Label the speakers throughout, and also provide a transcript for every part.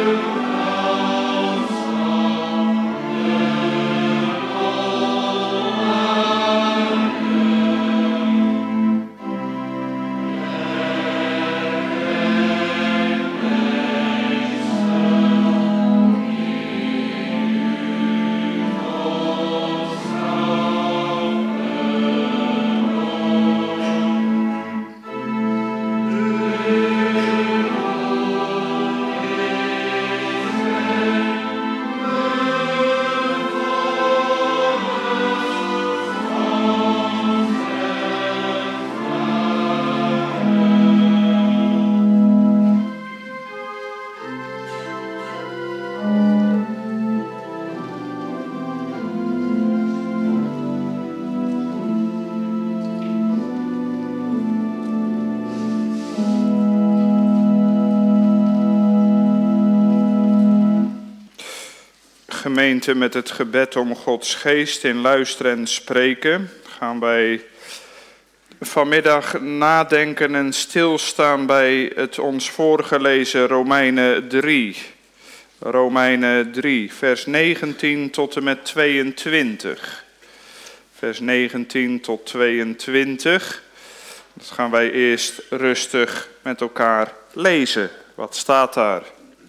Speaker 1: Gemeente, met het gebed om Gods geest in luisteren en spreken gaan wij vanmiddag nadenken en stilstaan bij het ons voorgelezen Romeinen 3. Romeinen 3, vers 19 tot en met 22. Vers 19 tot 22. Dat gaan wij eerst rustig met elkaar lezen. Wat staat daar?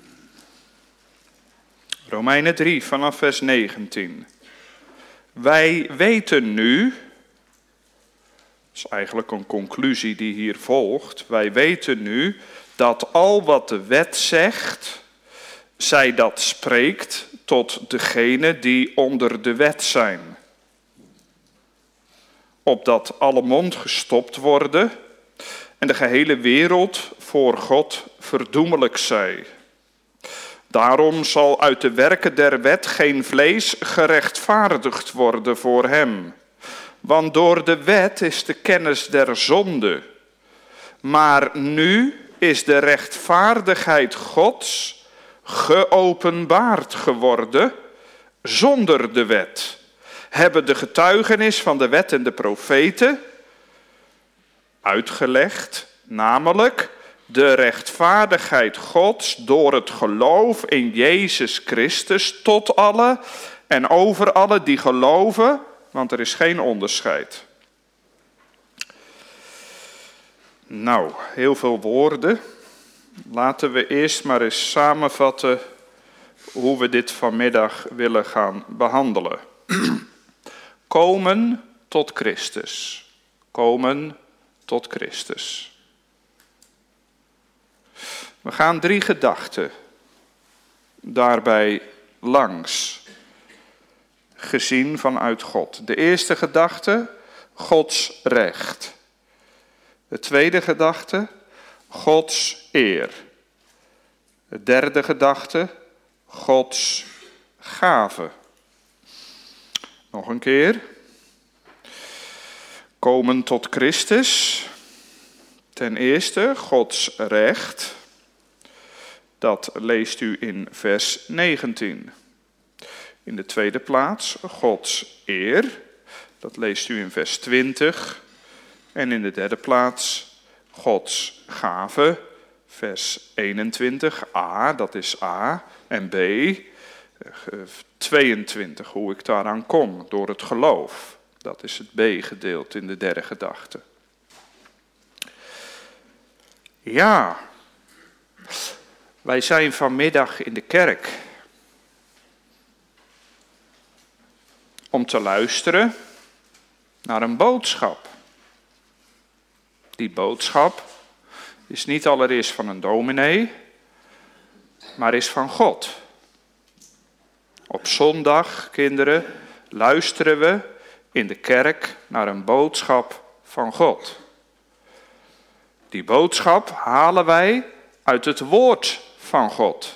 Speaker 1: Romeinen 3 vanaf vers 19. Wij weten nu, dat is eigenlijk een conclusie die hier volgt. Wij weten nu dat al wat de wet zegt, zij dat spreekt tot degenen die onder de wet zijn. Opdat alle mond gestopt worden en de gehele wereld voor God verdoemelijk zij. Daarom zal uit de werken der wet geen vlees gerechtvaardigd worden voor hem. Want door de wet is de kennis der zonde. Maar nu is de rechtvaardigheid Gods geopenbaard geworden zonder de wet. Hebben de getuigenis van de wet en de profeten uitgelegd, namelijk de rechtvaardigheid Gods door het geloof in Jezus Christus tot alle en over alle die geloven, want er is geen onderscheid. Nou, heel veel woorden. Laten we eerst maar eens samenvatten hoe we dit vanmiddag willen gaan behandelen. Komen tot Christus. Komen tot Christus. We gaan 3 gedachten daarbij langs, gezien vanuit God. De eerste gedachte, Gods recht. De tweede gedachte, Gods eer. De derde gedachte, Gods gave. Nog een keer. Komen tot Christus. Ten eerste, Gods recht. Dat leest u in vers 19. In de tweede plaats, Gods eer. Dat leest u in vers 20. En in de derde plaats, Gods gave. Vers 21, A, dat is A. En B, 22, hoe ik daaraan kom, door het geloof. Dat is het B-gedeelte in de derde gedachte. Ja, wij zijn vanmiddag in de kerk om te luisteren naar een boodschap. Die boodschap is niet allereerst van een dominee, maar is van God. Op zondag, kinderen, luisteren we in de kerk naar een boodschap van God. Die boodschap halen wij uit het woord van God.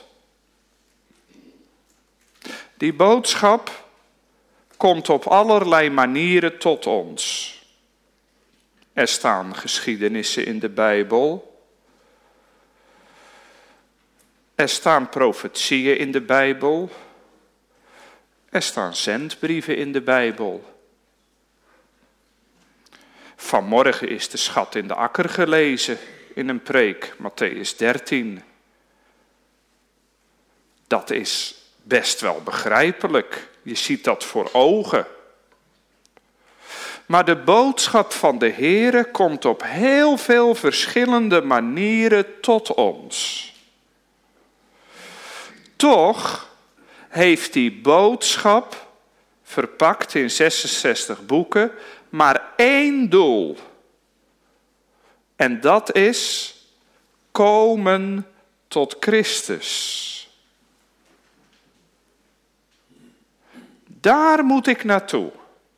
Speaker 1: Die boodschap komt op allerlei manieren tot ons. Er staan geschiedenissen in de Bijbel. Er staan profetieën in de Bijbel. Er staan zendbrieven in de Bijbel. Vanmorgen is de schat in de akker gelezen in een preek, Mattheüs 13. Dat is best wel begrijpelijk. Je ziet dat voor ogen. Maar de boodschap van de Heere komt op heel veel verschillende manieren tot ons. Toch heeft die boodschap, verpakt in 66 boeken, maar één doel. En dat is komen tot Christus. Daar moet ik naartoe.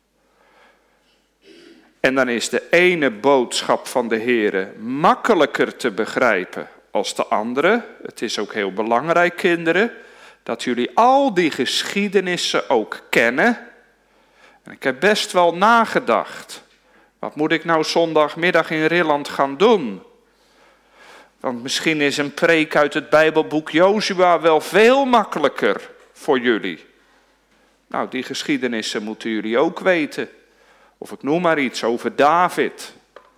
Speaker 1: En dan is de ene boodschap van de Heere makkelijker te begrijpen als de andere. Het is ook heel belangrijk, kinderen, dat jullie al die geschiedenissen ook kennen. En ik heb best wel nagedacht. Wat moet ik nou zondagmiddag in Rilland gaan doen? Want misschien is een preek uit het Bijbelboek Jozua wel veel makkelijker voor jullie. Nou, die geschiedenissen moeten jullie ook weten. Of ik noem maar iets over David.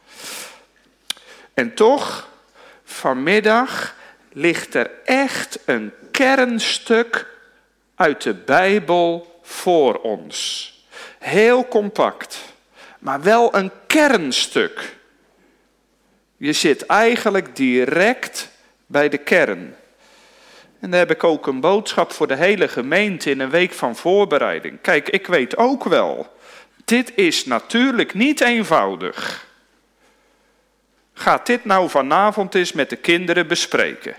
Speaker 1: En toch, vanmiddag ligt er echt een kernstuk uit de Bijbel voor ons. Heel compact, maar wel een kernstuk. Je zit eigenlijk direct bij de kern. En daar heb ik ook een boodschap voor de hele gemeente in een week van voorbereiding. Kijk, ik weet ook wel, dit is natuurlijk niet eenvoudig. Ga dit nou vanavond eens met de kinderen bespreken.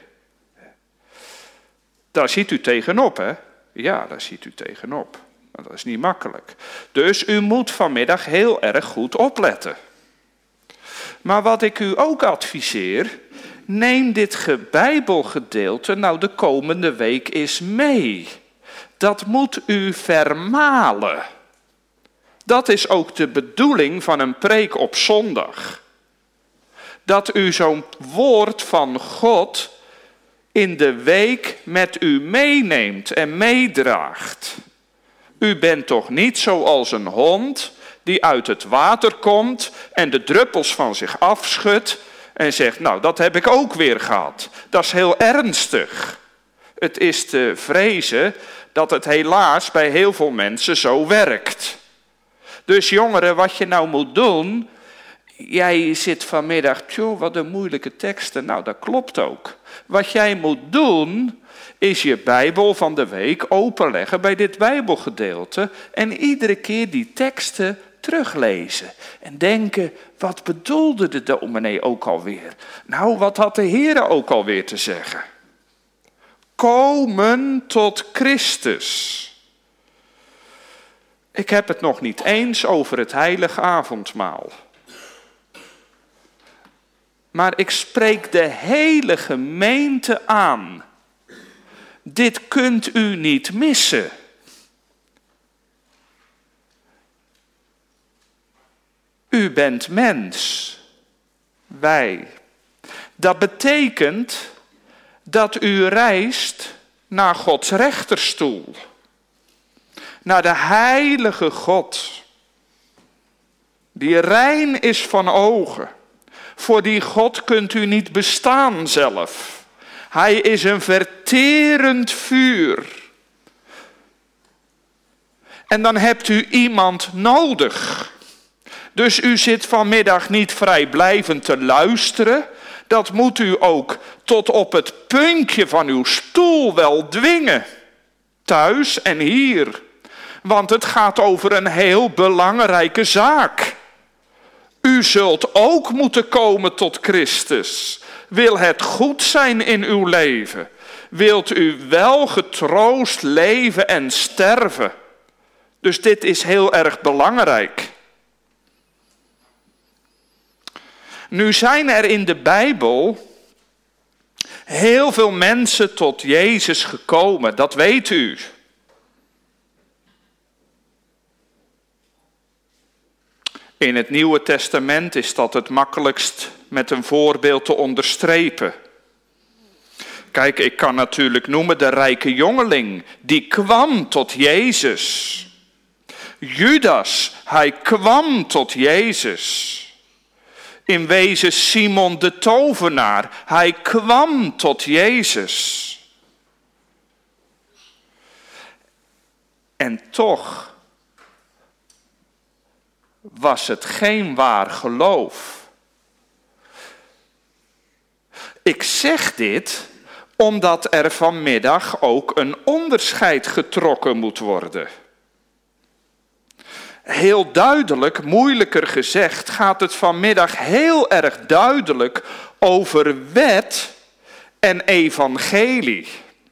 Speaker 1: Daar ziet u tegenop, hè? Ja, daar ziet u tegenop. Maar dat is niet makkelijk. Dus u moet vanmiddag heel erg goed opletten. Maar wat ik u ook adviseer, neem dit Bijbelgedeelte nou de komende week eens mee. Dat moet u vermalen. Dat is ook de bedoeling van een preek op zondag. Dat u zo'n woord van God in de week met u meeneemt en meedraagt. U bent toch niet zoals een hond die uit het water komt en de druppels van zich afschudt en zegt, nou, dat heb ik ook weer gehad. Dat is heel ernstig. Het is te vrezen dat het helaas bij heel veel mensen zo werkt. Dus jongeren, wat je nou moet doen, jij zit vanmiddag, tjoh, wat een moeilijke teksten. Nou, dat klopt ook. Wat jij moet doen, is je Bijbel van de week openleggen bij dit Bijbelgedeelte en iedere keer die teksten teruglezen. En denken, wat bedoelde de dominee ook alweer? Nou, wat had de Heere ook alweer te zeggen? Komen tot Christus. Ik heb het nog niet eens over het heilige avondmaal. Maar ik spreek de hele gemeente aan. Dit kunt u niet missen. U bent mens. Wij. Dat betekent dat u reist naar Gods rechterstoel. Naar de heilige God. Die rein is van ogen. Voor die God kunt u niet bestaan zelf. Hij is een verterend vuur. En dan hebt u iemand nodig. Dus u zit vanmiddag niet vrijblijvend te luisteren. Dat moet u ook tot op het puntje van uw stoel wel dwingen. Thuis en hier. Want het gaat over een heel belangrijke zaak. U zult ook moeten komen tot Christus. Wil het goed zijn in uw leven? Wilt u wel getroost leven en sterven? Dus dit is heel erg belangrijk. Nu zijn er in de Bijbel heel veel mensen tot Jezus gekomen, dat weet u. In het Nieuwe Testament is dat het makkelijkst met een voorbeeld te onderstrepen. Kijk, ik kan natuurlijk noemen de rijke jongeling, die kwam tot Jezus. Judas, hij kwam tot Jezus. In wezen Simon de tovenaar, hij kwam tot Jezus. En toch was het geen waar geloof. Ik zeg dit omdat er vanmiddag ook een onderscheid getrokken moet worden. Heel duidelijk, moeilijker gezegd, gaat het vanmiddag heel erg duidelijk over wet en evangelie.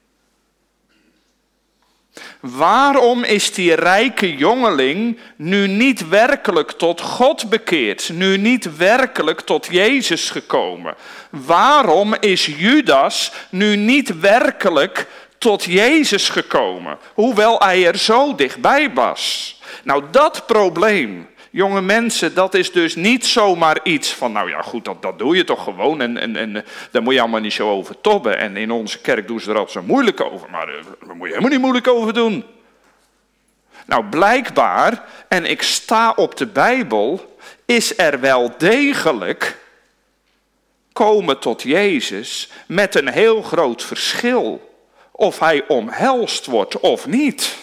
Speaker 1: Waarom is die rijke jongeling nu niet werkelijk tot God bekeerd, nu niet werkelijk tot Jezus gekomen? Waarom is Judas nu niet werkelijk tot Jezus gekomen, hoewel hij er zo dichtbij was? Nou, dat probleem, jonge mensen, dat is dus niet zomaar iets van, nou ja goed, dat doe je toch gewoon en daar moet je allemaal niet zo over tobben. En in onze kerk doen ze er altijd zo moeilijk over, maar daar moet je helemaal niet moeilijk over doen. Nou, blijkbaar, en ik sta op de Bijbel, is er wel degelijk komen tot Jezus met een heel groot verschil. Of hij omhelst wordt of niet.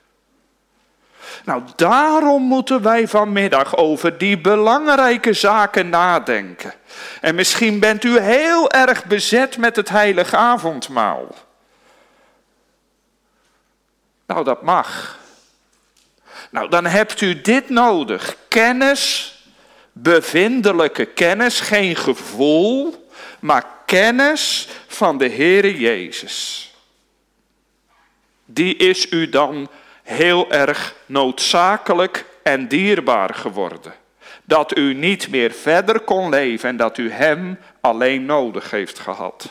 Speaker 1: Nou, daarom moeten wij vanmiddag over die belangrijke zaken nadenken. En misschien bent u heel erg bezet met het heilige avondmaal. Nou, dat mag. Nou, dan hebt u dit nodig. Kennis, bevindelijke kennis, geen gevoel, maar kennis van de Heere Jezus. Die is u dan heel erg noodzakelijk en dierbaar geworden. Dat u niet meer verder kon leven en dat u hem alleen nodig heeft gehad.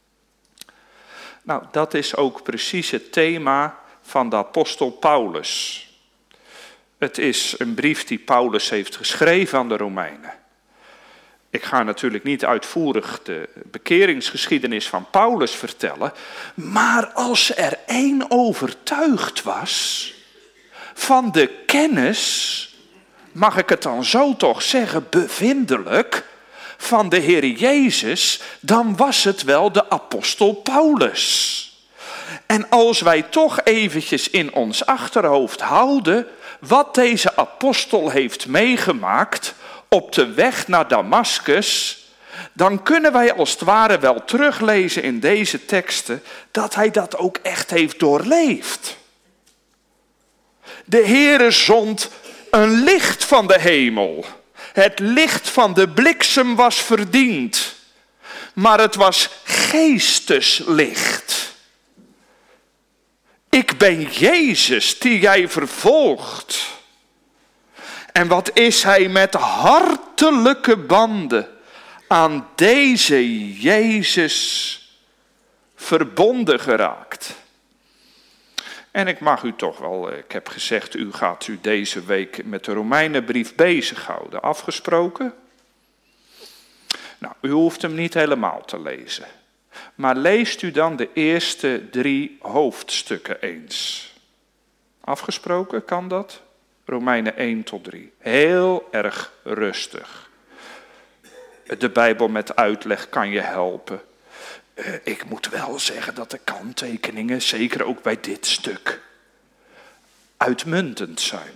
Speaker 1: Nou, dat is ook precies het thema van de apostel Paulus. Het is een brief die Paulus heeft geschreven aan de Romeinen. Ik ga natuurlijk niet uitvoerig de bekeringsgeschiedenis van Paulus vertellen, maar als er één overtuigd was van de kennis, mag ik het dan zo toch zeggen, bevindelijk, van de Heer Jezus, dan was het wel de apostel Paulus. En als wij toch eventjes in ons achterhoofd houden wat deze apostel heeft meegemaakt op de weg naar Damaskus, dan kunnen wij als het ware wel teruglezen in deze teksten dat hij dat ook echt heeft doorleefd. De Heere zond een licht van de hemel. Het licht van de bliksem was verdiend, maar het was geesteslicht. Ik ben Jezus die jij vervolgt. En wat is hij met hartelijke banden aan deze Jezus verbonden geraakt. En ik mag u toch wel, ik heb gezegd, u gaat u deze week met de Romeinenbrief bezighouden. Afgesproken? Nou, u hoeft hem niet helemaal te lezen. Maar leest u dan de eerste 3 hoofdstukken eens. Afgesproken, kan dat? Romeinen 1 tot 3. Heel erg rustig. De Bijbel met uitleg kan je helpen. Ik moet wel zeggen dat de kanttekeningen, zeker ook bij dit stuk, uitmuntend zijn.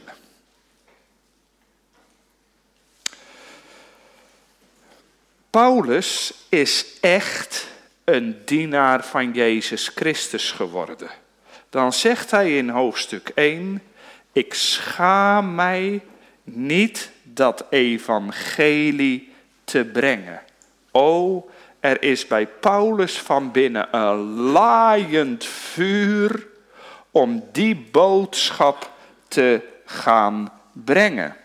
Speaker 1: Paulus is echt een dienaar van Jezus Christus geworden. Dan zegt hij in hoofdstuk 1, ik schaam mij niet dat evangelie te brengen. O, er is bij Paulus van binnen een laaiend vuur om die boodschap te gaan brengen.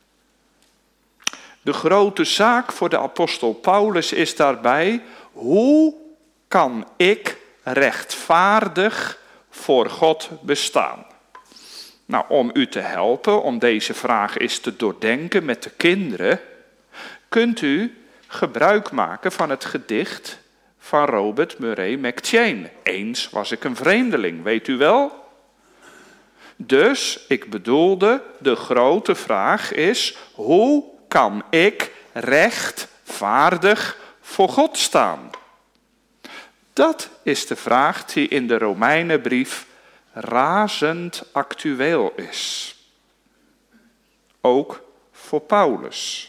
Speaker 1: De grote zaak voor de apostel Paulus is daarbij, hoe kan ik rechtvaardig voor God bestaan? Nou, om u te helpen, om deze vraag eens te doordenken met de kinderen, kunt u gebruik maken van het gedicht van Robert Murray M'Cheyne. Eens was ik een vreemdeling, weet u wel? Dus, ik bedoelde, de grote vraag is, hoe kan ik rechtvaardig voor God staan? Dat is de vraag die in de Romeinenbrief razend actueel is. Ook voor Paulus.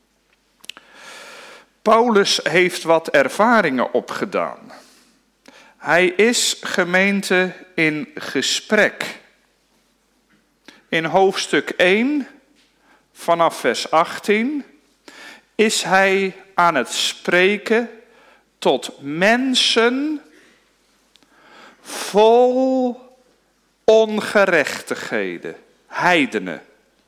Speaker 1: Paulus heeft wat ervaringen opgedaan. Hij is, gemeente, in gesprek. In hoofdstuk 1, vanaf vers 18, is hij aan het spreken tot mensen vol ongerechtigheden, heidenen.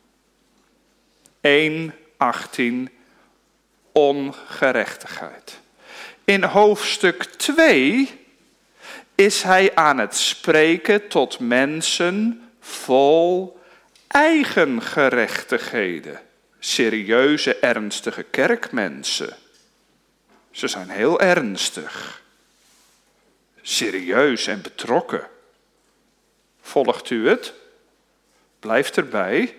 Speaker 1: 1:18, ongerechtigheid. In hoofdstuk 2 is hij aan het spreken tot mensen vol eigen gerechtigheden. Serieuze, ernstige kerkmensen. Ze zijn heel ernstig. Serieus en betrokken. Volgt u het? Blijft erbij.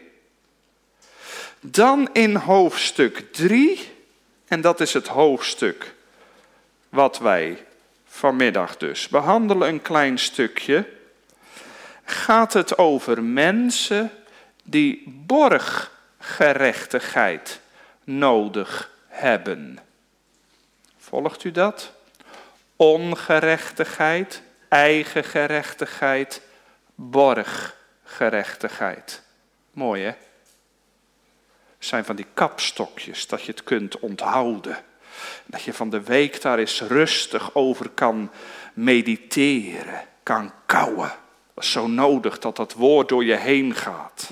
Speaker 1: Dan in hoofdstuk 3, en dat is het hoofdstuk wat wij vanmiddag dus behandelen, een klein stukje, gaat het over mensen die borggerechtigheid nodig hebben. Volgt u dat? Ongerechtigheid, eigen gerechtigheid, borggerechtigheid. Mooi, hè? Het zijn van die kapstokjes dat je het kunt onthouden. Dat je van de week daar eens rustig over kan mediteren, kan kauwen. Dat is zo nodig dat dat woord door je heen gaat.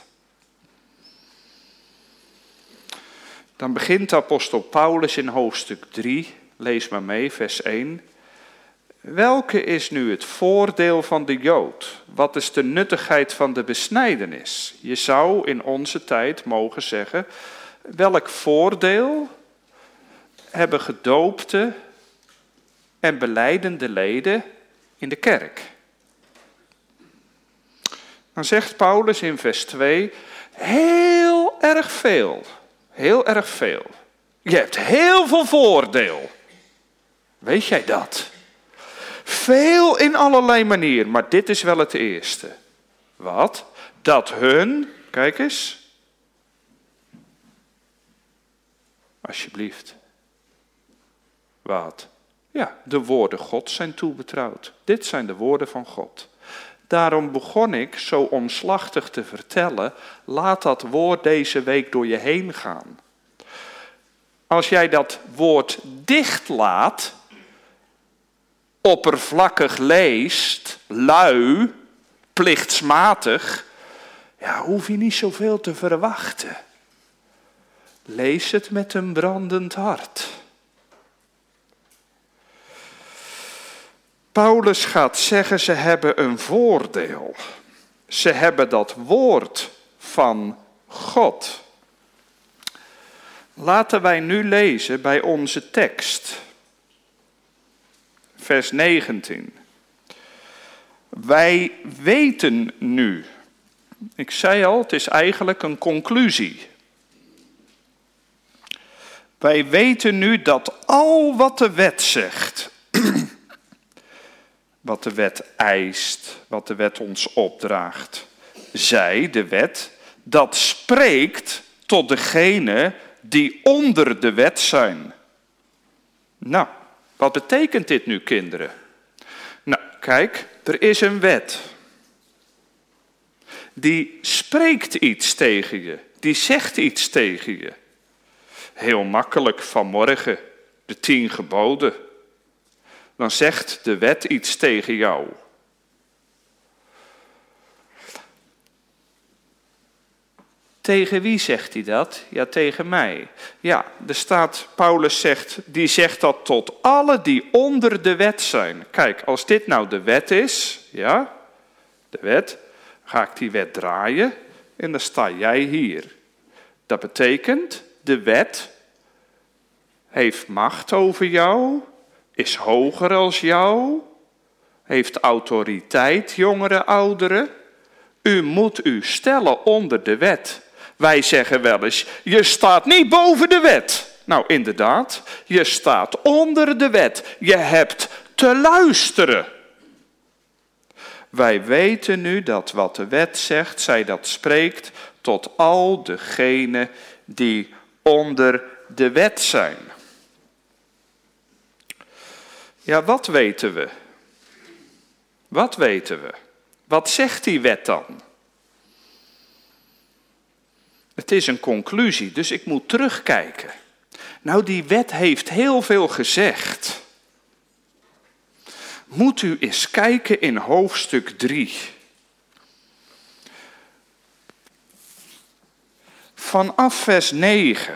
Speaker 1: Dan begint de apostel Paulus in hoofdstuk 3, lees maar mee, vers 1. Welke is nu het voordeel van de Jood? Wat is de nuttigheid van de besnijdenis? Je zou in onze tijd mogen zeggen, welk voordeel hebben gedoopte en belijdende leden in de kerk? Dan zegt Paulus in vers 2, heel erg veel. Heel erg veel. Je hebt heel veel voordeel. Weet jij dat? Veel in allerlei manieren, maar dit is wel het eerste. Wat? Dat hun, kijk eens. Alsjeblieft. Wat? Ja, de woorden Gods zijn toebetrouwd. Dit zijn de woorden van God. Daarom begon ik zo omslachtig te vertellen, laat dat woord deze week door je heen gaan. Als jij dat woord dicht laat, oppervlakkig leest, lui, plichtsmatig, ja, hoef je niet zoveel te verwachten. Lees het met een brandend hart. Paulus gaat zeggen, ze hebben een voordeel. Ze hebben dat woord van God. Laten wij nu lezen bij onze tekst. Vers 19. Wij weten nu. Ik zei al, het is eigenlijk een conclusie. Wij weten nu dat al wat de wet zegt, wat de wet eist, wat de wet ons opdraagt, zij, de wet, dat spreekt tot degene die onder de wet zijn. Nou, wat betekent dit nu, kinderen? Nou, kijk, er is een wet. Die spreekt iets tegen je, die zegt iets tegen je. Heel makkelijk vanmorgen, de 10 geboden. Dan zegt de wet iets tegen jou. Tegen wie zegt hij dat? Ja, tegen mij. Ja, er staat, Paulus zegt, die zegt dat tot alle die onder de wet zijn. Kijk, als dit nou de wet is, ja, de wet, ga ik die wet draaien en dan sta jij hier. Dat betekent, de wet heeft macht over jou, is hoger als jou, heeft autoriteit, jongeren, ouderen. U moet u stellen onder de wet. Wij zeggen wel eens, je staat niet boven de wet. Nou, inderdaad, je staat onder de wet. Je hebt te luisteren. Wij weten nu dat wat de wet zegt, zij dat spreekt tot al degenen die onder de wet zijn. Ja, wat weten we? Wat weten we? Wat zegt die wet dan? Het is een conclusie, dus ik moet terugkijken. Nou, die wet heeft heel veel gezegd. Moet u eens kijken in hoofdstuk 3. Vanaf vers 9.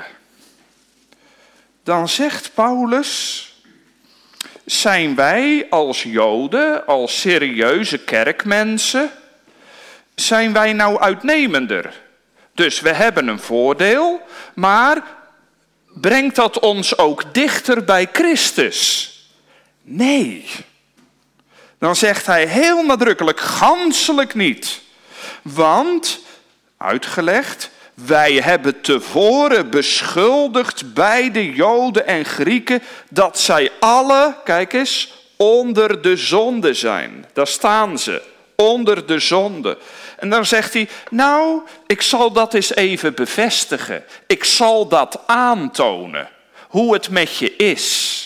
Speaker 1: Dan zegt Paulus: zijn wij als Joden, als serieuze kerkmensen, zijn wij nou uitnemender? Dus we hebben een voordeel, maar brengt dat ons ook dichter bij Christus? Nee. Dan zegt hij heel nadrukkelijk, ganschelijk niet. Want, uitgelegd, wij hebben tevoren beschuldigd beide Joden en Grieken dat zij alle, kijk eens, onder de zonde zijn. Daar staan ze, onder de zonde. En dan zegt hij, nou, ik zal dat eens even bevestigen. Ik zal dat aantonen, hoe het met je is.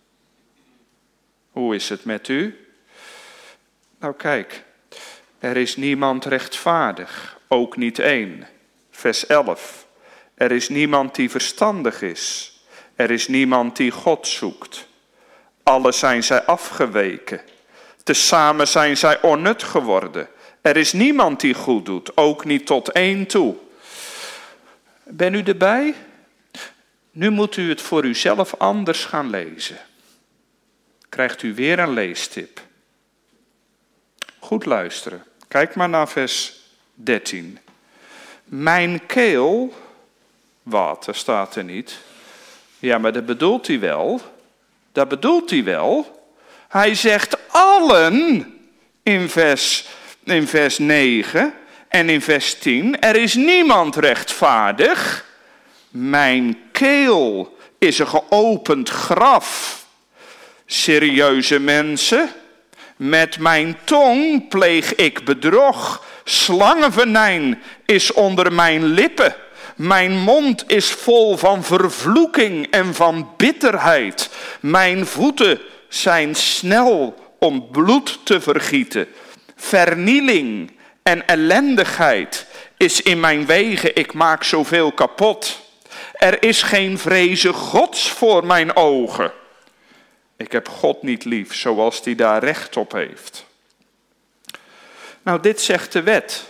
Speaker 1: Hoe is het met u? Nou kijk, er is niemand rechtvaardig, ook niet één. Vers 11. Er is niemand die verstandig is. Er is niemand die God zoekt. Alle zijn zij afgeweken. Tezamen zijn zij onnut geworden. Er is niemand die goed doet, ook niet tot één toe. Ben u erbij? Nu moet u het voor uzelf anders gaan lezen. Krijgt u weer een leestip. Goed luisteren. Kijk maar naar vers 13. Mijn keel, wat, dat staat er niet. Ja, maar dat bedoelt hij wel. Dat bedoelt hij wel. Hij zegt allen in vers 9 en in vers 10. Er is niemand rechtvaardig. Mijn keel is een geopend graf. Serieuze mensen, met mijn tong pleeg ik bedrog. Slangenvenijn is onder mijn lippen. Mijn mond is vol van vervloeking en van bitterheid. Mijn voeten zijn snel om bloed te vergieten. Vernieling en ellendigheid is in mijn wegen. Ik maak zoveel kapot. Er is geen vrezen Gods voor mijn ogen. Ik heb God niet lief, zoals hij daar recht op heeft. Nou, dit zegt de wet.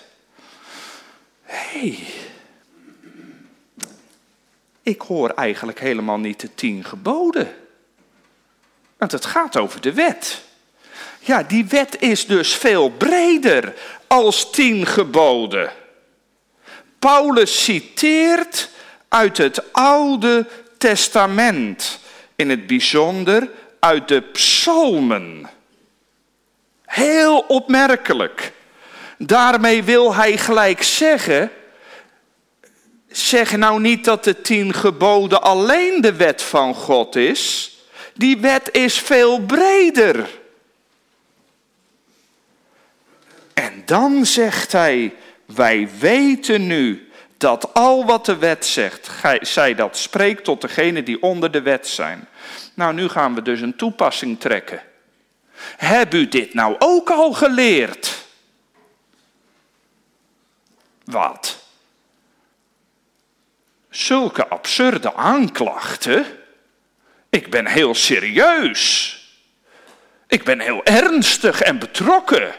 Speaker 1: Hé, ik hoor eigenlijk helemaal niet de 10 geboden. Want het gaat over de wet. Ja, die wet is dus veel breder als 10 geboden. Paulus citeert uit het Oude Testament, in het bijzonder uit de psalmen. Heel opmerkelijk. Daarmee wil hij gelijk zeggen, zeg nou niet dat de 10 geboden alleen de wet van God is. Die wet is veel breder. En dan zegt hij, wij weten nu dat al wat de wet zegt, zij dat spreekt tot degenen die onder de wet zijn. Nou, nu gaan we dus een toepassing trekken. Heb u dit nou ook al geleerd? Wat? Zulke absurde aanklachten? Ik ben heel serieus. Ik ben heel ernstig en betrokken.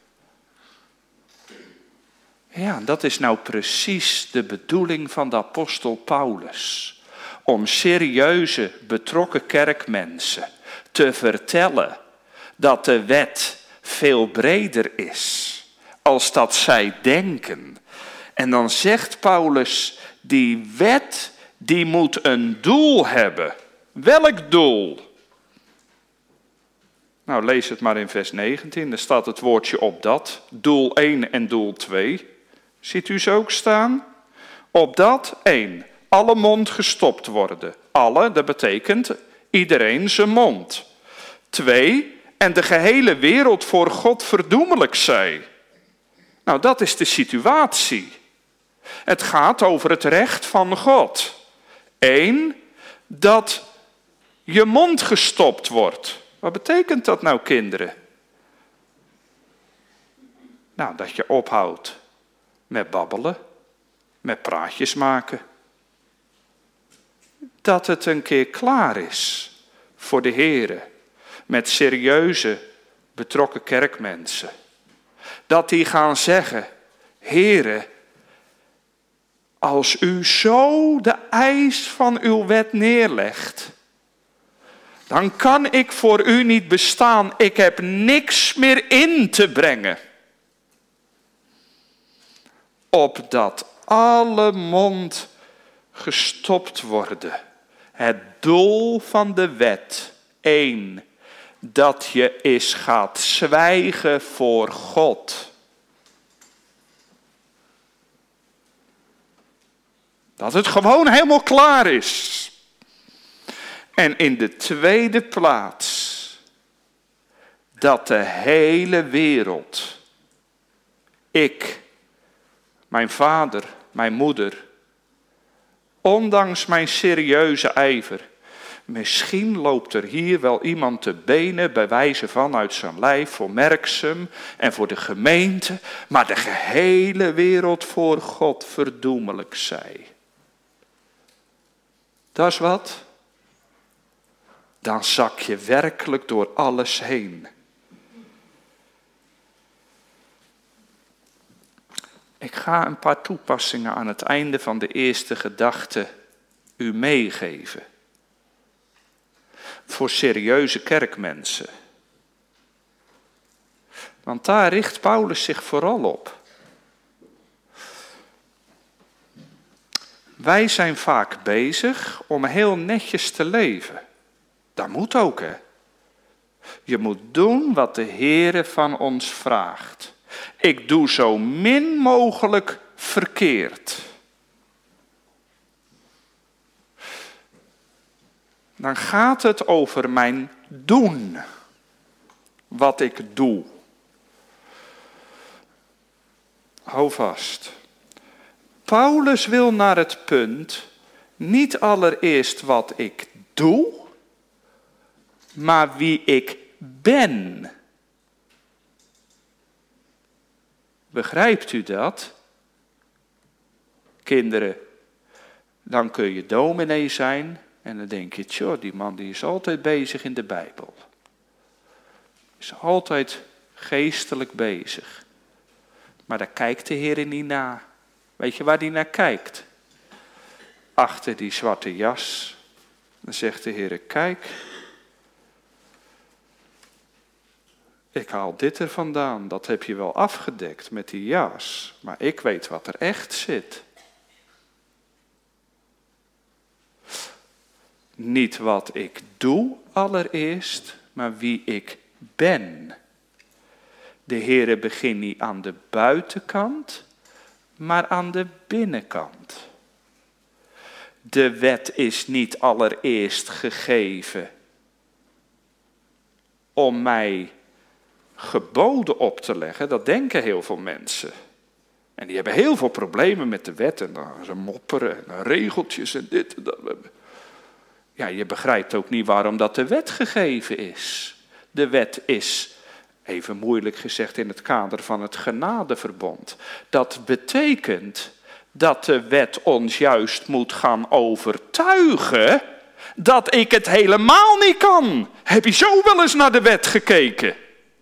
Speaker 1: Ja, dat is nou precies de bedoeling van de apostel Paulus. Om serieuze, betrokken kerkmensen te vertellen dat de wet veel breder is als dat zij denken. En dan zegt Paulus, die wet die moet een doel hebben. Welk doel? Nou, lees het maar in vers 19, daar staat het woordje opdat. Doel 1 en doel 2. Ziet u ze ook staan? Opdat 1, alle mond gestopt worden. Alle, dat betekent iedereen zijn mond. 2, en de gehele wereld voor God verdoemelijk zij. Nou, dat is de situatie. Het gaat over het recht van God. 1, dat je mond gestopt wordt. Wat betekent dat nou, kinderen? Nou, dat je ophoudt met babbelen, met praatjes maken. Dat het een keer klaar is voor de Here, met serieuze, betrokken kerkmensen. Dat die gaan zeggen, Here, als u zo de eis van uw wet neerlegt, dan kan ik voor u niet bestaan. Ik heb niks meer in te brengen. Opdat alle mond gestopt worden. Het doel van de wet. 1. Dat je eens gaat zwijgen voor God. Dat het gewoon helemaal klaar is. En in de tweede plaats, dat de hele wereld, ik, mijn vader, mijn moeder, ondanks mijn serieuze ijver, misschien loopt er hier wel iemand te benen bij wijze van uit zijn lijf voor Merksem en voor de gemeente, maar de gehele wereld voor God verdoemelijk zij. Dat is wat. Dan zak je werkelijk door alles heen. Ik ga een paar toepassingen aan het einde van de eerste gedachte u meegeven. Voor serieuze kerkmensen. Want daar richt Paulus zich vooral op. Wij zijn vaak bezig om heel netjes te leven. Dat moet ook, hè. Je moet doen wat de Heere van ons vraagt. Ik doe zo min mogelijk verkeerd. Dan gaat het over mijn doen. Wat ik doe. Hou vast. Paulus wil naar het punt, niet allereerst wat ik doe, maar wie ik ben. Begrijpt u dat? Kinderen, dan kun je dominee zijn en dan denk je, tjoh, die man die is altijd bezig in de Bijbel. Is altijd geestelijk bezig. Maar daar kijkt de Heer niet naar. Weet je waar hij naar kijkt? Achter die zwarte jas. Dan zegt de Heer, kijk. Ik haal dit er vandaan. Dat heb je wel afgedekt met die jas. Maar ik weet wat er echt zit. Niet wat ik doe allereerst, maar wie ik ben. De Heere begint niet aan de buitenkant, maar aan de binnenkant. De wet is niet allereerst gegeven om mij geboden op te leggen. Dat denken heel veel mensen. En die hebben heel veel problemen met de wet. En dan ze mopperen en regeltjes en dit en dat. Ja, je begrijpt ook niet waarom dat de wet gegeven is. De wet is, even moeilijk gezegd, in het kader van het genadeverbond. Dat betekent dat de wet ons juist moet gaan overtuigen dat ik het helemaal niet kan. Heb je zo wel eens naar de wet gekeken?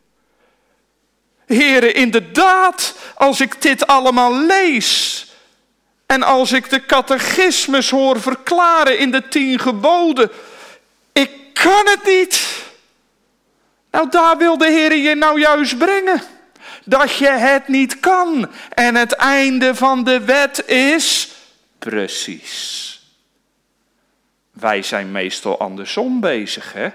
Speaker 1: Heren, inderdaad, als ik dit allemaal lees en als ik de catechismus hoor verklaren in de 10 geboden, ik kan het niet. Nou, daar wil de Heer je nou juist brengen. Dat je het niet kan. En het einde van de wet is precies. Wij zijn meestal andersom bezig, hè?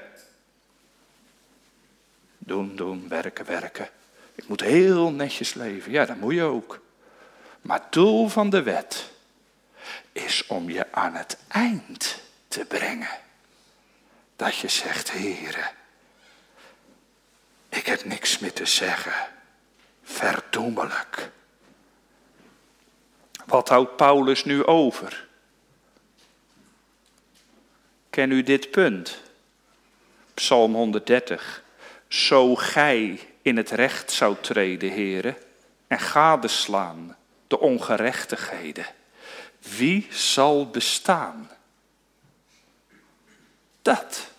Speaker 1: Doen, werken. Ik moet heel netjes leven. Ja, dat moet je ook. Maar het doel van de wet is om je aan het eind te brengen. Dat je zegt, Heere, Ik heb niks meer te zeggen. Verdoemelijk. Wat houdt Paulus nu over? Ken u dit punt? Psalm 130. Zo gij in het recht zou treden, Heere, en gadeslaan de ongerechtigheden. Wie zal bestaan? Dat.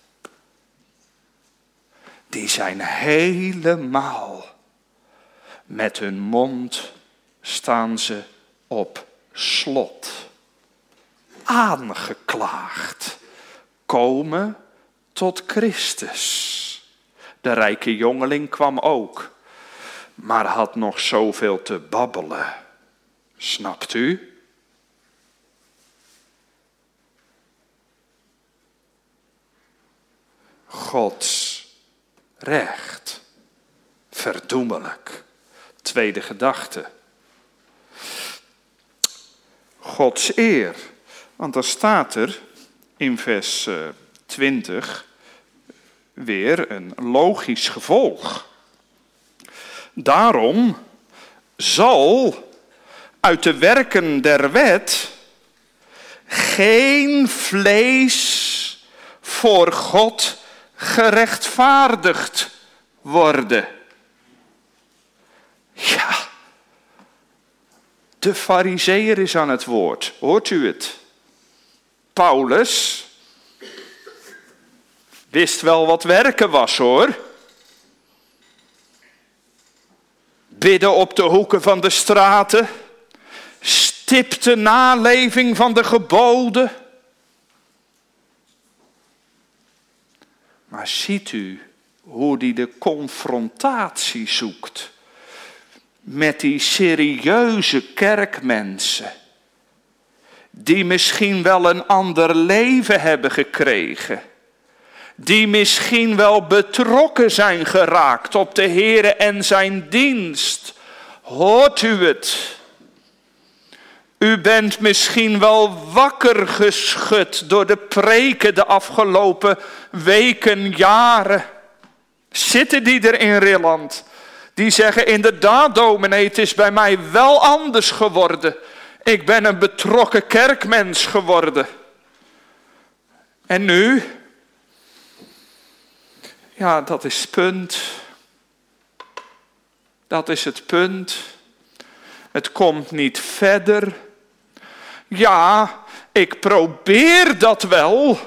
Speaker 1: Die zijn helemaal. Met hun mond staan ze op slot. Aangeklaagd. Komen tot Christus. De rijke jongeling kwam ook. Maar had nog zoveel te babbelen. Snapt u? Gods recht. Verdoemelijk. Tweede gedachte. Gods eer. Want dan staat er in vers 20 weer een logisch gevolg. Daarom zal uit de werken der wet geen vlees voor God gerechtvaardigd worden. Ja, de farizeeër is aan het woord. Hoort u het? Paulus wist wel wat werken was, hoor. Bidden op de hoeken van de straten. Stipte naleving van de geboden. Maar ziet u hoe hij de confrontatie zoekt met die serieuze kerkmensen, die misschien wel een ander leven hebben gekregen, die misschien wel betrokken zijn geraakt op de Heere en zijn dienst. Hoort u het? U bent misschien wel wakker geschud door de preken de afgelopen weken, jaren. Zitten die er in Rilland? Die zeggen inderdaad, dominee, het is bij mij wel anders geworden. Ik ben een betrokken kerkmens geworden. En nu? Ja, dat is het punt. Dat is het punt. Het komt niet verder. Ja, ik probeer dat wel.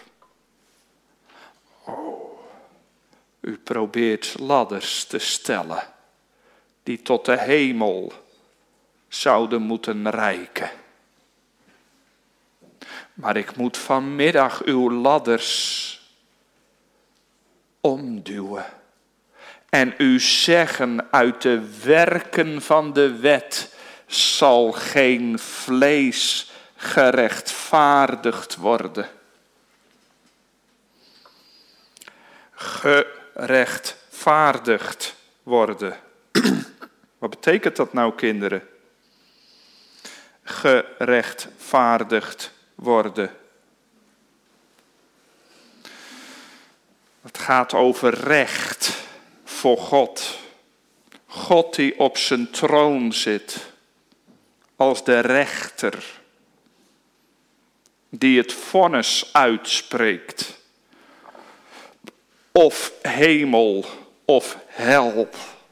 Speaker 1: Oh, u probeert ladders te stellen die tot de hemel zouden moeten reiken. Maar ik moet vanmiddag uw ladders omduwen en u zeggen, uit de werken van de wet zal geen vlees gerechtvaardigd worden. Gerechtvaardigd worden. Wat betekent dat nou, kinderen? Gerechtvaardigd worden. Het gaat over recht voor God. God die op zijn troon zit. Als de rechter. Die het vonnis uitspreekt. Of hemel of hel.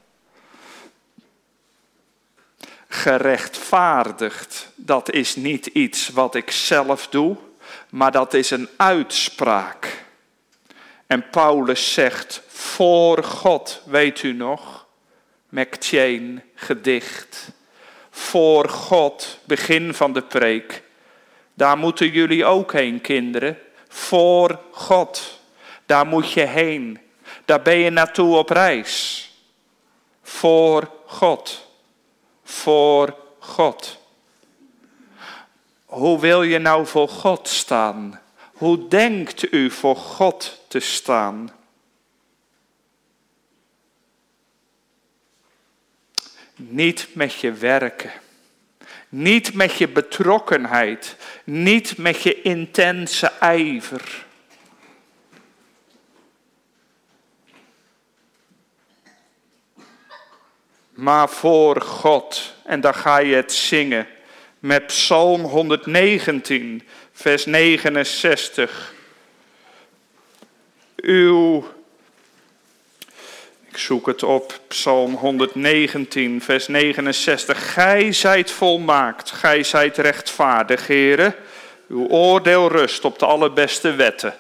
Speaker 1: Gerechtvaardigd, dat is niet iets wat ik zelf doe, maar dat is een uitspraak. En Paulus zegt, voor God, weet u nog, Mactjein gedicht. Voor God, begin van de preek. Daar moeten jullie ook heen, kinderen. Voor God, daar moet je heen. Daar ben je naartoe op reis. Voor God. Voor God. Hoe wil je nou voor God staan? Hoe denkt u voor God te staan? Niet met je werken. Niet met je betrokkenheid. Niet met je intense ijver. maar voor God. En dan ga je het zingen met Psalm 119, vers 69. Ik zoek het op, Psalm 119, vers 69. Gij zijt volmaakt, gij zijt rechtvaardig, Heere. Uw oordeel rust op de allerbeste wetten.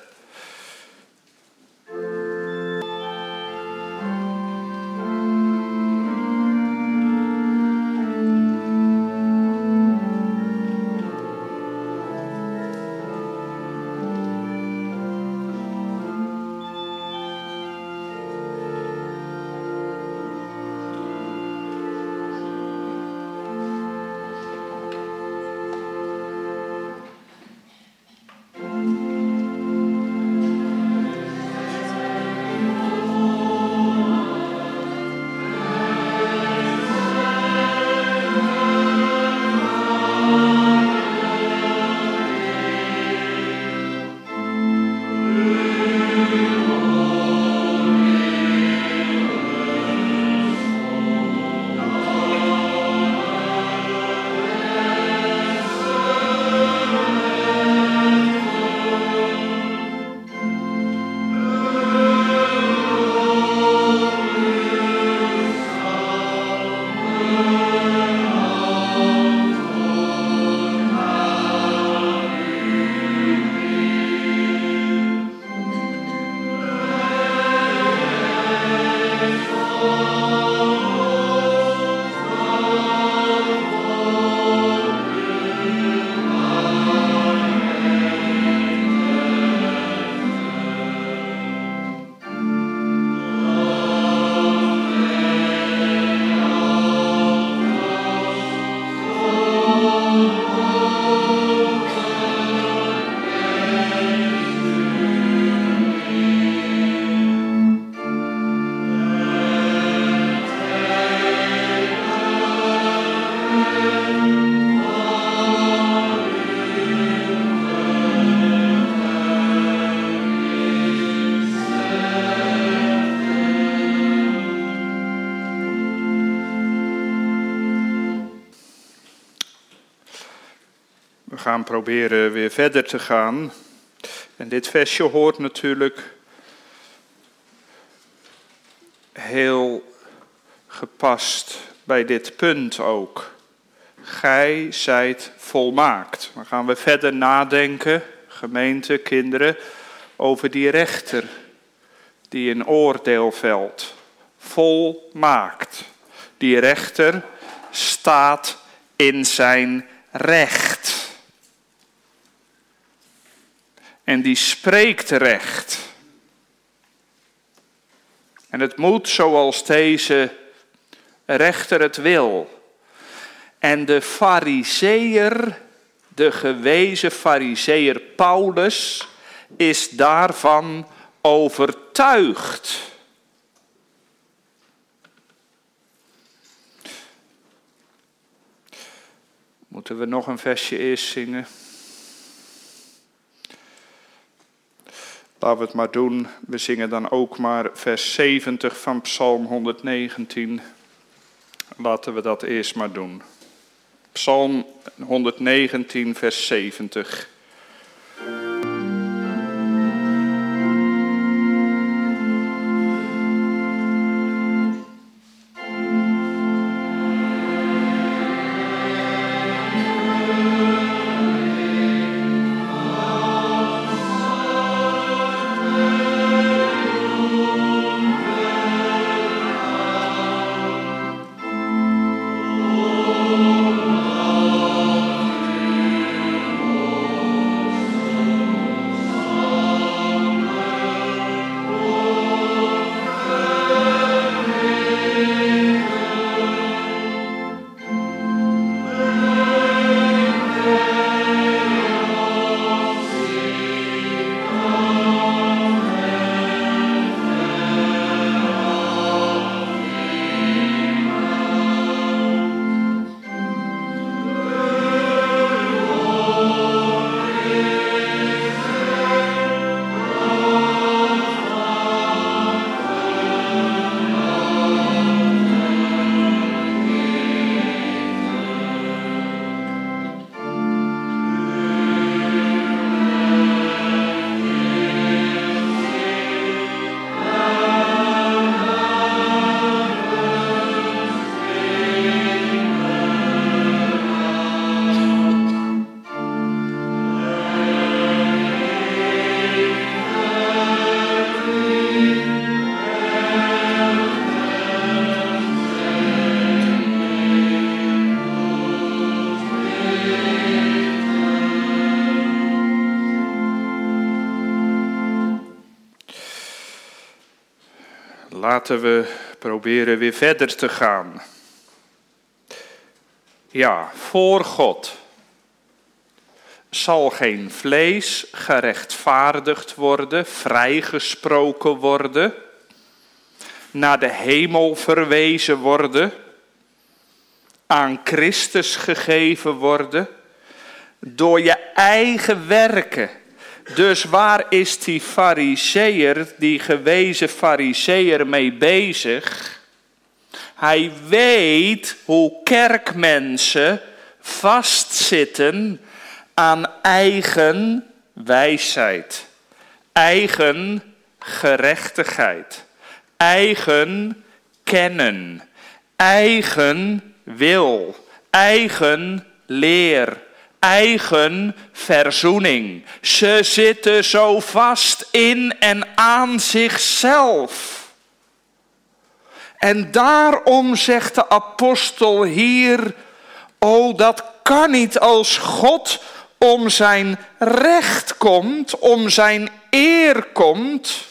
Speaker 1: We gaan proberen weer verder te gaan. En dit versje hoort natuurlijk heel gepast bij dit punt ook. Gij zijt volmaakt. Dan gaan we verder nadenken, gemeente, kinderen, over die rechter die een oordeel velt. Volmaakt. Die rechter staat in zijn recht. En die spreekt recht. En het moet zoals deze rechter het wil. En de farizeeër, de gewezen farizeeër Paulus, is daarvan overtuigd. Moeten we nog een versje eerst zingen? Laten we het maar doen. We zingen dan ook maar vers 70 van Psalm 119. Laten we dat eerst maar doen. Psalm 119, vers 70. laten we proberen weer verder te gaan. Ja, voor God zal geen vlees gerechtvaardigd worden, vrijgesproken worden, naar de hemel verwezen worden, aan Christus gegeven worden, door je eigen werken. Dus waar is die farizeeër, die gewezen farizeeër mee bezig? Hij weet hoe kerkmensen vastzitten aan eigen wijsheid, eigen gerechtigheid, eigen kennen, eigen wil, eigen leer, eigen verzoening. Ze zitten zo vast in en aan zichzelf. En daarom zegt de apostel hier, dat kan niet als God om zijn recht komt, om zijn eer komt.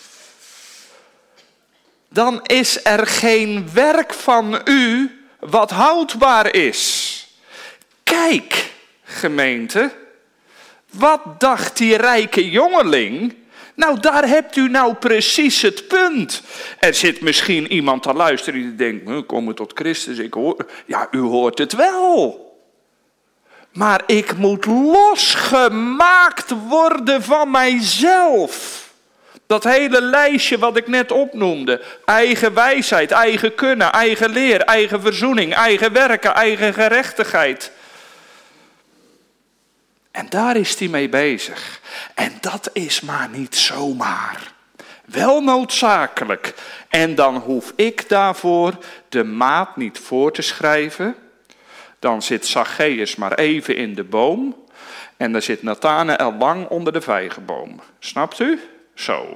Speaker 1: Dan is er geen werk van u wat houdbaar is. Kijk, gemeente, wat dacht die rijke jongeling? Nou, daar hebt u nou precies het punt. Er zit misschien iemand te luisteren die denkt, kom tot Christus, u hoort het wel. Maar ik moet losgemaakt worden van mijzelf. Dat hele lijstje wat ik net opnoemde. Eigen wijsheid, eigen kunnen, eigen leer, eigen verzoening, eigen werken, eigen gerechtigheid. En daar is hij mee bezig. En dat is maar niet zomaar. Wel noodzakelijk. En dan hoef ik daarvoor de maat niet voor te schrijven. Dan zit Zacchaeus maar even in de boom. En dan zit Nathanael lang onder de vijgenboom. Snapt u? Zo.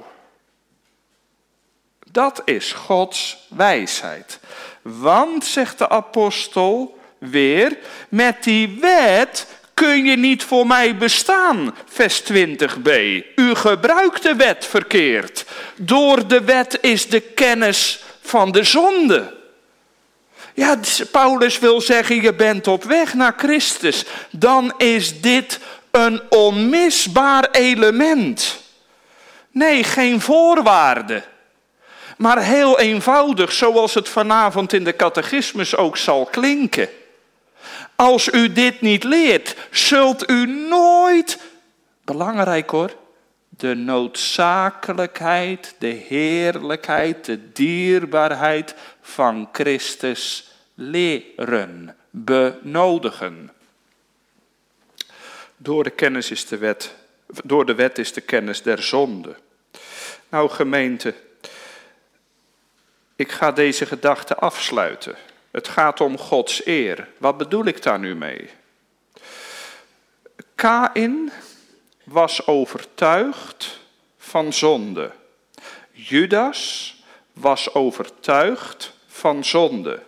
Speaker 1: Dat is Gods wijsheid. Want, zegt de apostel weer, met die wet kun je niet voor mij bestaan, vers 20b. U gebruikt de wet verkeerd. Door de wet is de kennis van de zonde. Ja, Paulus wil zeggen, je bent op weg naar Christus. Dan is dit een onmisbaar element. Nee, geen voorwaarde. Maar heel eenvoudig, zoals het vanavond in de catechismus ook zal klinken. Als u dit niet leert, zult u nooit, belangrijk hoor, de noodzakelijkheid, de heerlijkheid, de dierbaarheid van Christus leren, benodigen. Door de wet is de kennis der zonde. Nou gemeente, ik ga deze gedachte afsluiten. Het gaat om Gods eer. Wat bedoel ik daar nu mee? Kaïn was overtuigd van zonde. Judas was overtuigd van zonde.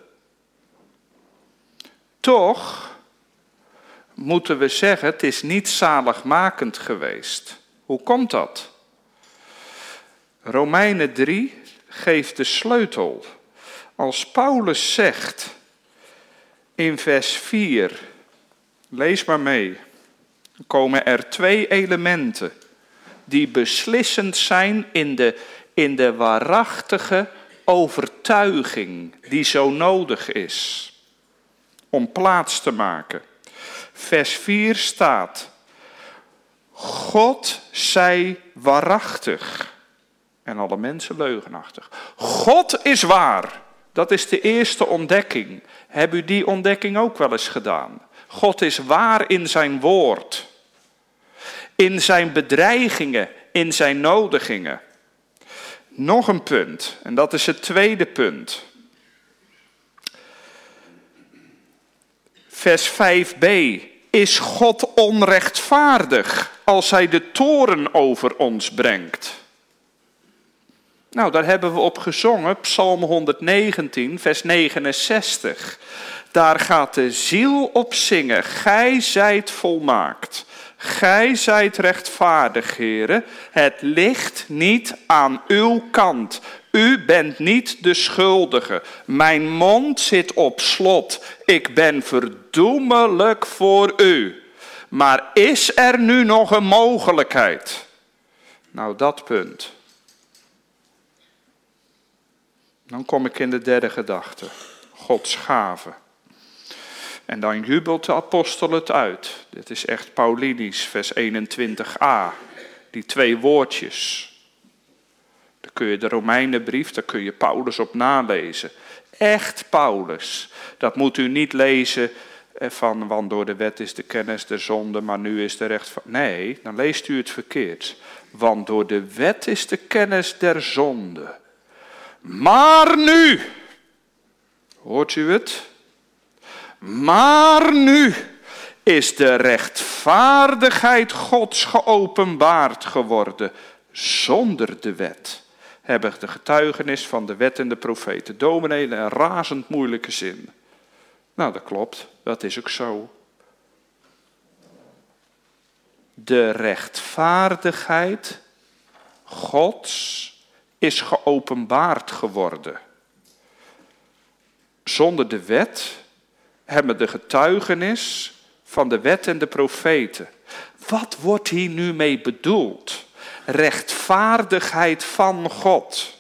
Speaker 1: Toch moeten we zeggen, het is niet zaligmakend geweest. Hoe komt dat? Romeinen 3 geeft de sleutel. Als Paulus zegt in vers 4, lees maar mee, komen er 2 elementen die beslissend zijn in de waarachtige overtuiging die zo nodig is om plaats te maken. Vers 4 staat, God zij waarachtig en alle mensen leugenachtig. God is waar. Dat is de eerste ontdekking. Heb u die ontdekking ook wel eens gedaan? God is waar in zijn woord. In zijn bedreigingen, in zijn nodigingen. Nog een punt, en dat is het tweede punt. Vers 5b. Is God onrechtvaardig als hij de toorn over ons brengt? Nou, daar hebben we op gezongen, Psalm 119, vers 69. Daar gaat de ziel op zingen. Gij zijt volmaakt. Gij zijt rechtvaardig, Heere. Het ligt niet aan uw kant. U bent niet de schuldige. Mijn mond zit op slot. Ik ben verdoemelijk voor u. Maar is er nu nog een mogelijkheid? Nou, dat punt. Dan kom ik in de derde gedachte. Gods gave. En dan jubelt de apostel het uit. Dit is echt Paulinisch, vers 21a. Die 2 woordjes. Dan kun je de Romeinenbrief, daar kun je Paulus op nalezen. Echt Paulus. Dat moet u niet lezen van, want door de wet is de kennis der zonde, maar nu is de rechtvaardigheid. Nee, dan leest u het verkeerd. Want door de wet is de kennis der zonde. Maar nu, hoort u het? Maar nu is de rechtvaardigheid Gods geopenbaard geworden. Zonder de wet hebben de getuigenis van de wet en de profeten. Dominee, een razend moeilijke zin. Nou, dat klopt. Dat is ook zo. De rechtvaardigheid Gods is geopenbaard geworden. Zonder de wet hebben de getuigenis van de wet en de profeten. Wat wordt hier nu mee bedoeld? Rechtvaardigheid van God.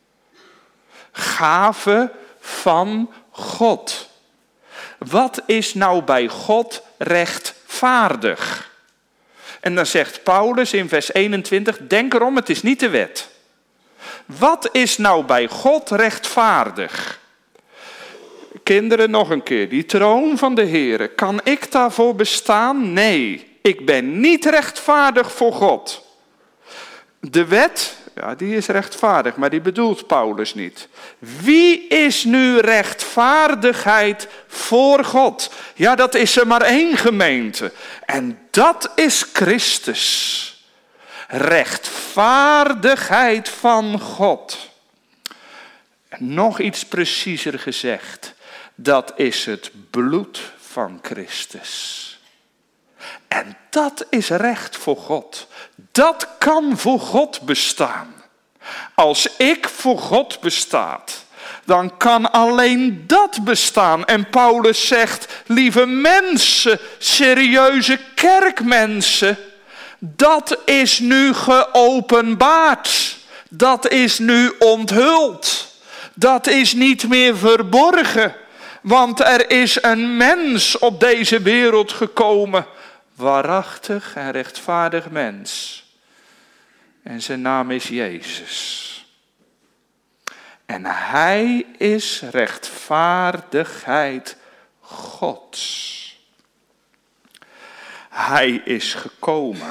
Speaker 1: Gave van God. Wat is nou bij God rechtvaardig? En dan zegt Paulus in vers 21, denk erom, het is niet de wet. Wat is nou bij God rechtvaardig? Kinderen, nog een keer, die troon van de Heere, kan ik daarvoor bestaan? Nee, ik ben niet rechtvaardig voor God. De wet, ja, die is rechtvaardig, maar die bedoelt Paulus niet. Wie is nu rechtvaardigheid voor God? Ja, dat is er maar één gemeente. En dat is Christus. Rechtvaardigheid van God. En nog iets preciezer gezegd. Dat is het bloed van Christus. En dat is recht voor God. Dat kan voor God bestaan. Als ik voor God bestaat, dan kan alleen dat bestaan. En Paulus zegt, lieve mensen, serieuze kerkmensen, dat is nu geopenbaard. Dat is nu onthuld. Dat is niet meer verborgen. Want er is een mens op deze wereld gekomen. Waarachtig en rechtvaardig mens. En zijn naam is Jezus. En hij is rechtvaardigheid Gods. Hij is gekomen.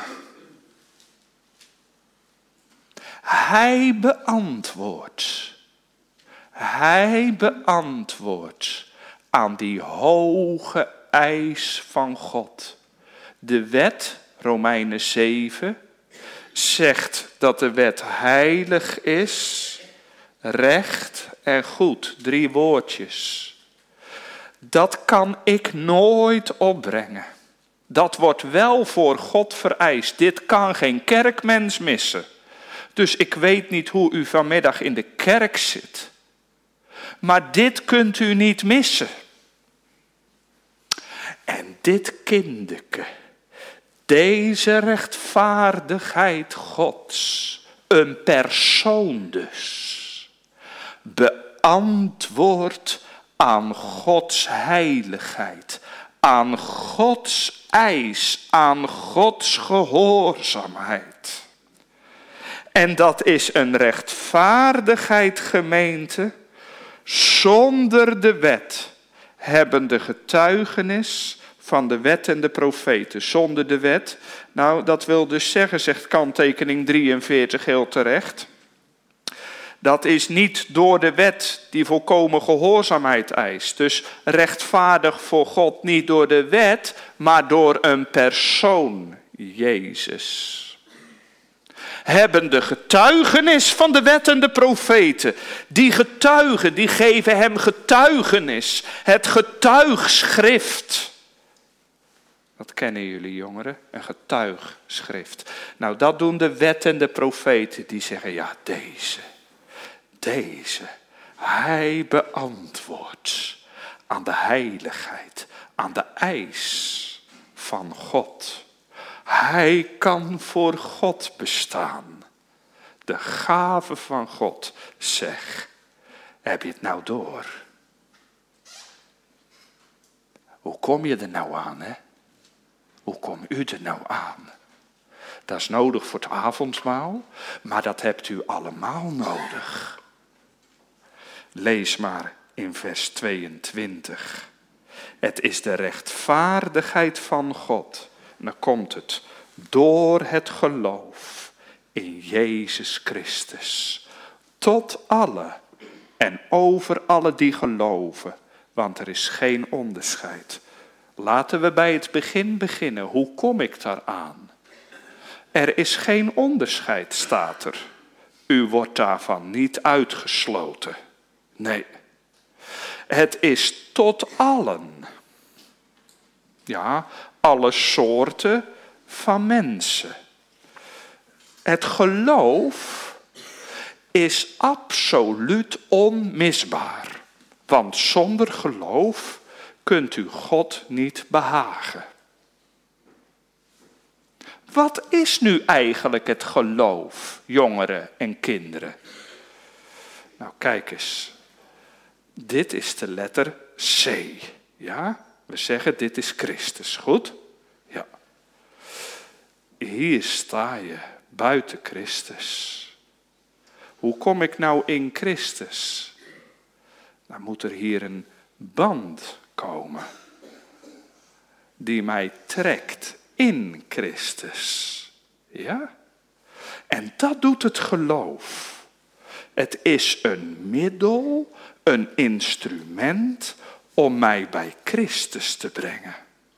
Speaker 1: Hij beantwoordt. Hij beantwoordt aan die hoge eis van God. De wet, Romeinen 7, zegt dat de wet heilig is, recht en goed. 3 woordjes. Dat kan ik nooit opbrengen. Dat wordt wel voor God vereist. Dit kan geen kerkmens missen. Dus ik weet niet hoe u vanmiddag in de kerk zit. Maar dit kunt u niet missen. En dit kindeke, deze rechtvaardigheid Gods, een persoon dus, beantwoordt aan Gods heiligheid, aan Gods eis, aan Gods gehoorzaamheid. En dat is een rechtvaardigheid, gemeente. Zonder de wet hebben de getuigenis van de wet en de profeten. Zonder de wet, nou dat wil dus zeggen, zegt kanttekening 43 heel terecht. Dat is niet door de wet die volkomen gehoorzaamheid eist. Dus rechtvaardig voor God niet door de wet, maar door een persoon, Jezus. Hebben de getuigenis van de wet en de profeten. Die getuigen, die geven hem getuigenis. Het getuigschrift. Dat kennen jullie jongeren, een getuigschrift. Nou, dat doen de wet en de profeten. Die zeggen, ja, Deze, hij beantwoordt aan de heiligheid, aan de eis van God. Hij kan voor God bestaan. De gave van God. Zeg, heb je het nou door? Hoe kom je er nou aan, hè? Hoe kom u er nou aan? Dat is nodig voor het avondmaal, maar dat hebt u allemaal nodig. Lees maar in vers 22. Het is de rechtvaardigheid van God. En dan komt het. Door het geloof in Jezus Christus. Tot alle en over alle die geloven. Want er is geen onderscheid. Laten we bij het begin beginnen. Hoe kom ik daaraan? Er is geen onderscheid, staat er. U wordt daarvan niet uitgesloten. Nee. Het is tot allen. Ja, alle soorten van mensen. Het geloof is absoluut onmisbaar. Want zonder geloof kunt u God niet behagen. Wat is nu eigenlijk het geloof, jongeren en kinderen? Nou, kijk eens. Dit is de letter C. Ja, we zeggen dit is Christus, goed? Ja. Hier sta je, buiten Christus. Hoe kom ik nou in Christus? Dan moet er hier een band komen. Die mij trekt in Christus. Ja? En dat doet het geloof. Het is een middel, een instrument om mij bij Christus te brengen.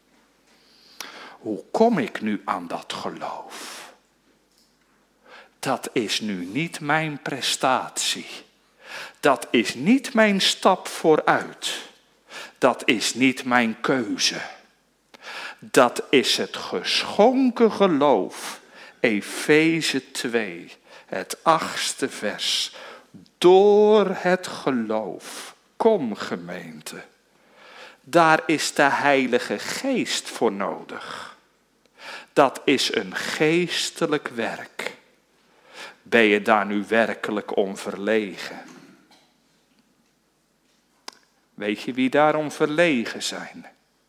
Speaker 1: Hoe kom ik nu aan dat geloof? Dat is nu niet mijn prestatie. Dat is niet mijn stap vooruit. Dat is niet mijn keuze. Dat is het geschonken geloof. Efeze 2, het 8e vers. Door het geloof. Kom gemeente. Daar is de Heilige Geest voor nodig. Dat is een geestelijk werk. Ben je daar nu werkelijk om verlegen? Weet je wie daarom verlegen zijn?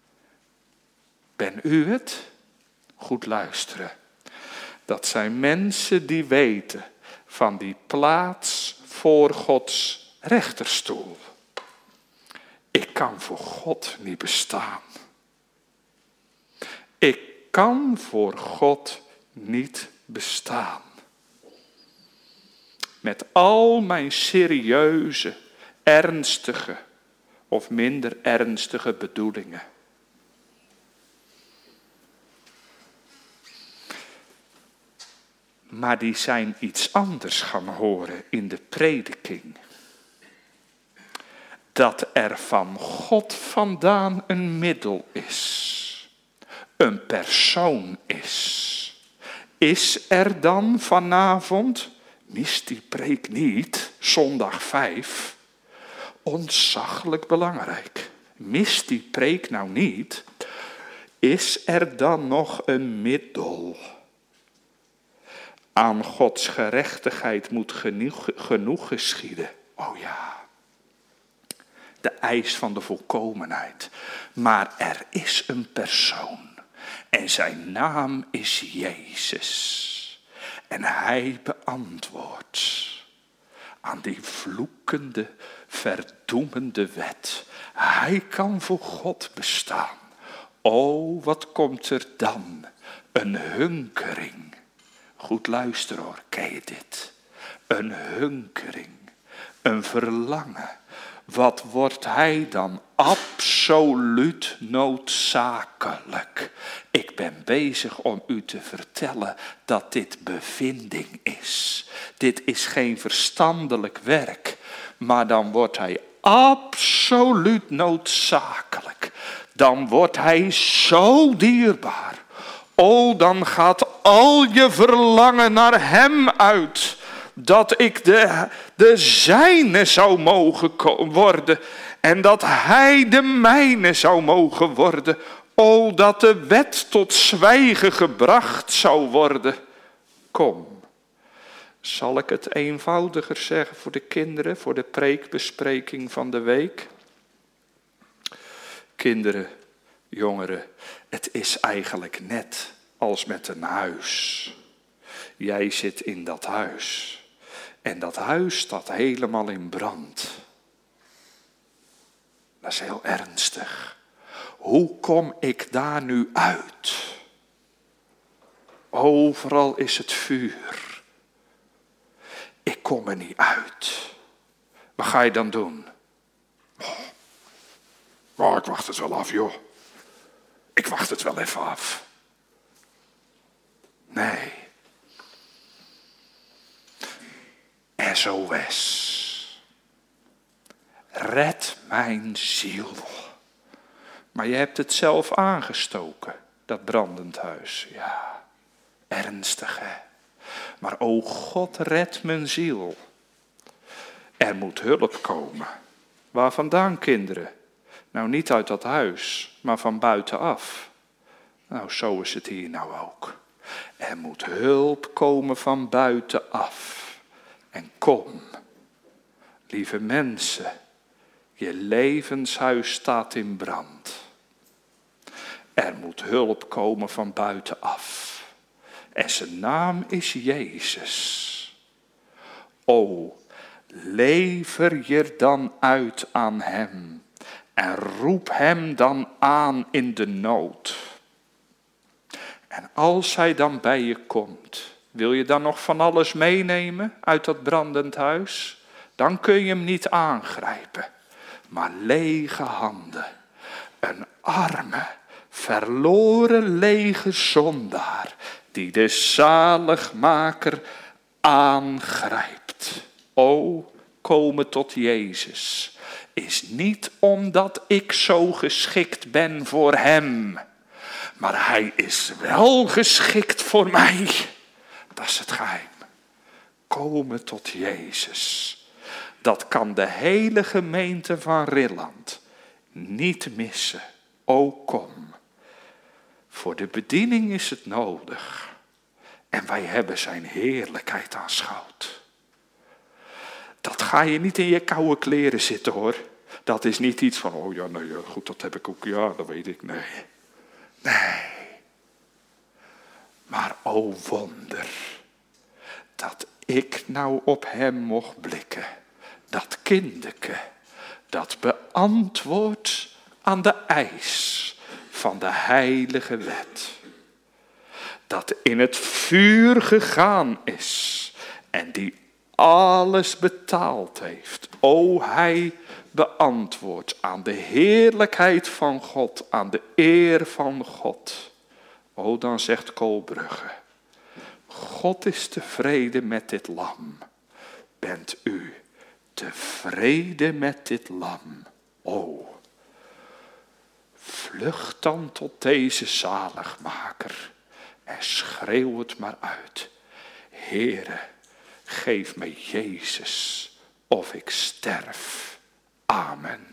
Speaker 1: Ben u het? Goed luisteren. Dat zijn mensen die weten van die plaats voor Gods rechterstoel. Ik kan voor God niet bestaan. Ik kan voor God niet bestaan. Met al mijn serieuze, ernstige of minder ernstige bedoelingen. Maar die zijn iets anders gaan horen in de prediking. Dat er van God vandaan een middel is. Een persoon is. Is er dan vanavond, mis die preek niet, zondag 5, ontzaglijk belangrijk. Mis die preek nou niet. Is er dan nog een middel? Aan Gods gerechtigheid moet genoeg geschieden. Oh ja. De eis van de volkomenheid. Maar er is een persoon. En zijn naam is Jezus. En hij beantwoordt aan die vloekende, verdoemende wet. Hij kan voor God bestaan. Oh, wat komt er dan? Een hunkering. Goed luisteren hoor, ken je dit? Een hunkering, een verlangen. Wat wordt hij dan? Absoluut noodzakelijk. Ik ben bezig om u te vertellen dat dit bevinding is. Dit is geen verstandelijk werk, maar dan wordt hij absoluut noodzakelijk. Dan wordt hij zo dierbaar. Oh, dan gaat al je verlangen naar hem uit. Dat ik de zijne zou mogen worden en dat hij de mijne zou mogen worden. O, dat de wet tot zwijgen gebracht zou worden. Kom, zal ik het eenvoudiger zeggen voor de kinderen, voor de preekbespreking van de week? Kinderen, jongeren, het is eigenlijk net als met een huis. Jij zit in dat huis en dat huis staat helemaal in brand. Dat is heel ernstig. Hoe kom ik daar nu uit? Overal is het vuur. Ik kom er niet uit. Wat ga je dan doen? Oh, ik wacht het wel af, joh. Ik wacht het wel even af. Nee. SOS. Red mijn ziel. Maar je hebt het zelf aangestoken, dat brandend huis. Ja, ernstig hè. Maar o God, red mijn ziel. Er moet hulp komen. Waar vandaan, kinderen? Nou, niet uit dat huis, maar van buitenaf. Nou, zo is het hier nou ook. Er moet hulp komen van buitenaf. En kom, lieve mensen, je levenshuis staat in brand. Er moet hulp komen van buitenaf. En zijn naam is Jezus. O, lever je dan uit aan hem. En roep hem dan aan in de nood. En als hij dan bij je komt, wil je dan nog van alles meenemen uit dat brandend huis? Dan kun je hem niet aangrijpen. Maar lege handen, een arme, verloren lege zondaar, die de zaligmaker aangrijpt. O, komen tot Jezus is niet omdat ik zo geschikt ben voor hem, maar hij is wel geschikt voor mij. Dat is het geheim. Komen tot Jezus. Dat kan de hele gemeente van Rilland niet missen. O, kom. Voor de bediening is het nodig. En wij hebben zijn heerlijkheid aanschouwd. Dat ga je niet in je koude kleren zitten hoor. Dat is niet iets van, oh ja, nee, goed, dat heb ik ook, ja, dat weet ik, nee. Nee. Maar o wonder, dat ik nou op hem mocht blikken. Dat kinderke, dat beantwoordt aan de eis van de heilige wet. Dat in het vuur gegaan is en die alles betaald heeft. O, hij beantwoordt aan de heerlijkheid van God, aan de eer van God. O, dan zegt Koolbrugge, God is tevreden met dit lam. Bent u tevreden met dit lam? O, vlucht dan tot deze zaligmaker en schreeuw het maar uit. Heere, geef me Jezus of ik sterf. Amen.